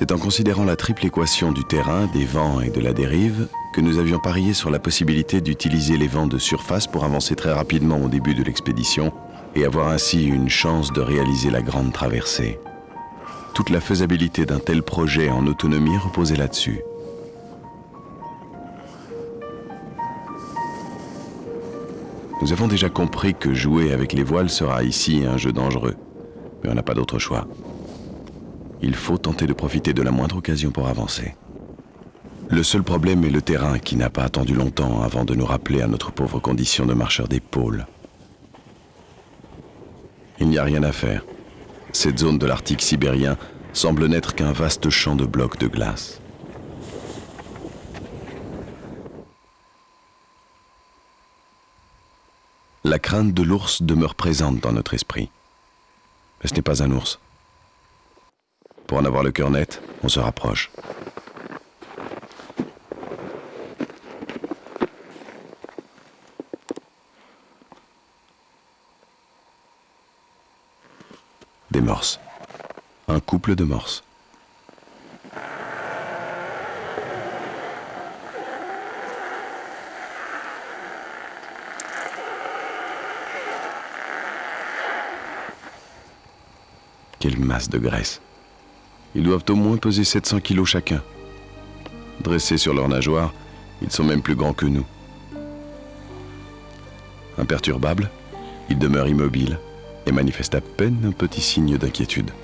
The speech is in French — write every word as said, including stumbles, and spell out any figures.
C'est en considérant la triple équation du terrain, des vents et de la dérive que nous avions parié sur la possibilité d'utiliser les vents de surface pour avancer très rapidement au début de l'expédition et avoir ainsi une chance de réaliser la grande traversée. Toute la faisabilité d'un tel projet en autonomie reposait là-dessus. Nous avons déjà compris que jouer avec les voiles sera ici un jeu dangereux, mais on n'a pas d'autre choix. Il faut tenter de profiter de la moindre occasion pour avancer. Le seul problème est le terrain qui n'a pas attendu longtemps avant de nous rappeler à notre pauvre condition de marcheur des pôles. Il n'y a rien à faire. Cette zone de l'Arctique sibérien semble n'être qu'un vaste champ de blocs de glace. La crainte de l'ours demeure présente dans notre esprit. Mais ce n'est pas un ours. Pour en avoir le cœur net, on se rapproche. Des morses. Un couple de morses. Quelle masse de graisse. Ils doivent au moins peser sept cents kilos chacun. Dressés sur leurs nageoires, ils sont même plus grands que nous. Imperturbables, ils demeurent immobiles et manifestent à peine un petit signe d'inquiétude.